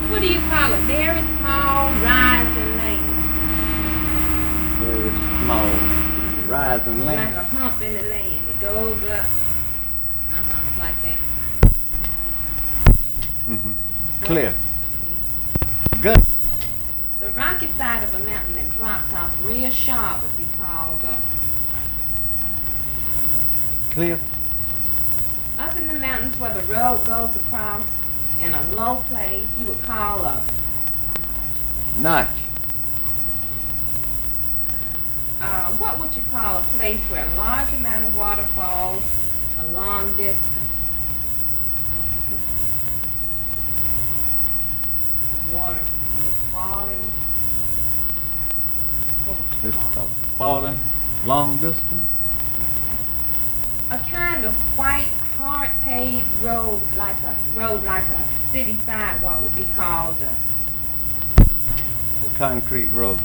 What do you call a very small rising land? Very small, rising Like land. a hump in the land. It goes up. Like that. Mm-hmm. Cliff. Yeah. Good. The rocky side of a mountain that drops off real sharp would be called Cliff. up in the mountains where the road goes across in a low place, you would call a Notch. what would you call a place where a large amount of water falls a long distance? Water when it's falling. What would you It's call it? falling long distance. A kind of white, hard paved road like a city sidewalk would be called Concrete road.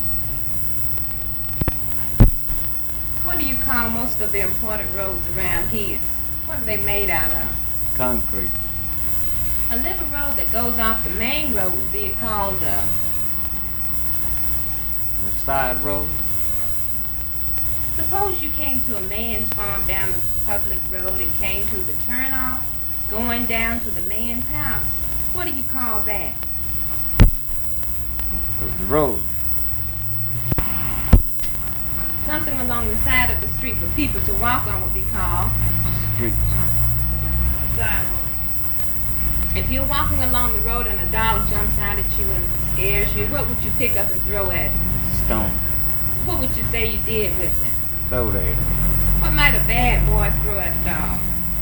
what do you call most of the important roads around here? What are they made out of? Concrete. A little road that goes off the main road would be called The side road. suppose you came to a man's farm down the public road and came to the turnoff going down to the man's house. What do you call that? The road. Something along the side of the street for people to walk on would be called Streets. sidewalk. If you're walking along the road and a dog jumps out at you and scares you, what would you pick up and throw at it? Stone. What would you say you did with it? Throw it at it. What might a bad boy throw at a dog?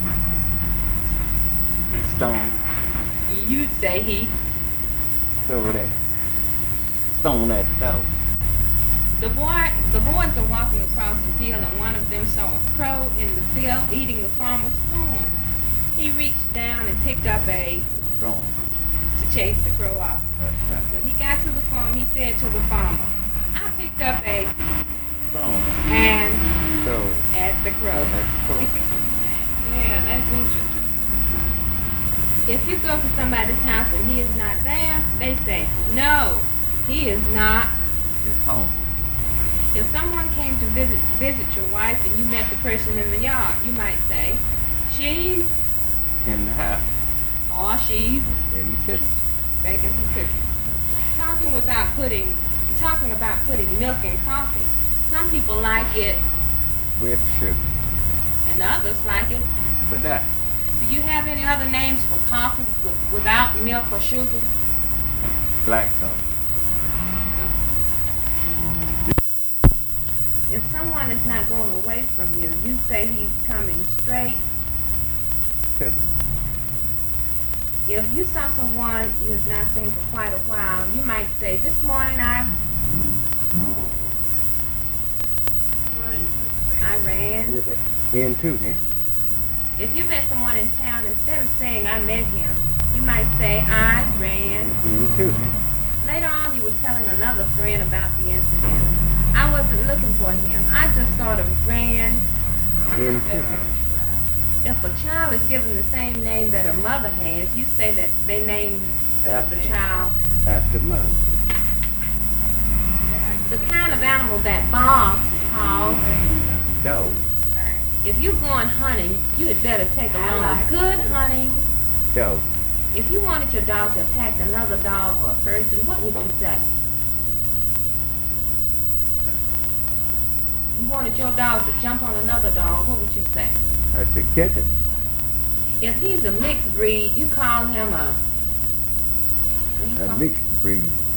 Stone. You'd say he. Throw it at it. Stone at the dog. The boys are walking across a field and one of them saw a crow in the field eating the farmer's corn. He reached down and picked up a Stone. to chase the crow off. That's right. When he got to the farm, he said to the farmer, I picked up a Stone. and Throw at the crow. at the crow. Yeah, that's interesting. If you go to somebody's house and he is not there, they say, no, he is not. It's home. If someone came to visit your wife and you met the person in the yard, you might say, she's, In the house. or she's In the kitchen. baking some cookies. Talking about putting milk in coffee. Some people like it With sugar. and others like it. But that. Do you have any other names for coffee without milk or sugar? Black coffee. If someone is not going away from you, you say he's coming straight. Couldn't. If you saw someone you have not seen for quite a while, you might say, this morning I ran. Into him. If you met someone in town, instead of saying I met him, you might say I ran. Into him. Later on, you were telling another friend about the incident. I wasn't looking for him. I just sort of ran. Into him. If a child is given the same name that her mother has, you say that they named the child. After mother. The kind of animal that barks is called. Dog. If you're going hunting, you had better take along a good hunting. Dog. If you wanted your dog to attack another dog or a person, what would you say? You wanted your dog to jump on another dog, what would you say? That's a kitten. If he's a mixed breed, you call him a... what do you A call- mixed breed.